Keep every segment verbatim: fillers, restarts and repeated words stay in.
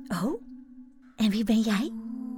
Oh, en wie ben jij?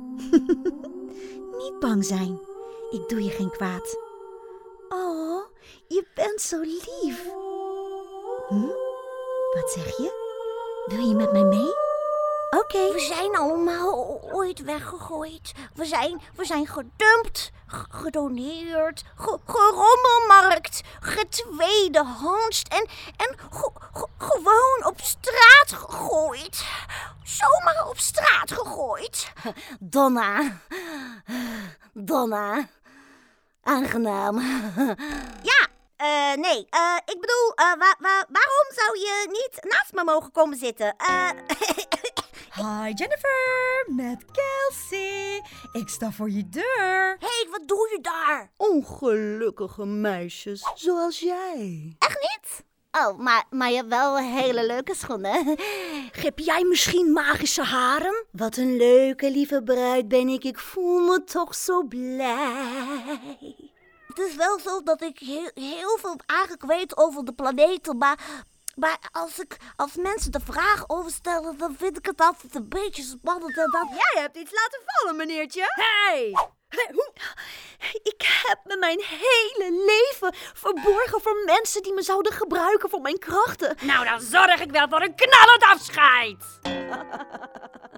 Niet bang zijn. Ik doe je geen kwaad. Oh, je bent zo lief. Hm? Wat zeg je? Wil je met mij mee? Oké. Okay. We zijn allemaal ooit weggegooid. We zijn, we zijn gedumpt, g- gedoneerd, ge- gerommelmarkt, getweedehandst en, en ge- ge- gewoon op straat gegooid. Zomaar op straat gegooid. Donna. Donna. Aangenaam. Ja. Uh, nee, uh, ik bedoel, uh, wa- wa- waarom zou je niet naast me mogen komen zitten? Uh, Hi Jennifer, met Kelsey. Ik sta voor je deur. Hé, hey, wat doe je daar? Ongelukkige meisjes, zoals jij. Echt niet? Oh, maar, maar je hebt wel hele leuke schoenen. Heb jij misschien magische haren? Wat een leuke, lieve bruid ben ik. Ik voel me toch zo blij. Het is wel zo dat ik heel, heel veel eigenlijk weet over de planeten, maar, maar als, ik, als mensen de vraag over stellen, dan vind ik het altijd een beetje spannend. En dat... Jij hebt iets laten vallen, meneertje. Hey! Hey, hoe? Ik heb me mijn hele leven verborgen voor mensen die me zouden gebruiken voor mijn krachten. Nou, dan zorg ik wel voor een knallend afscheid.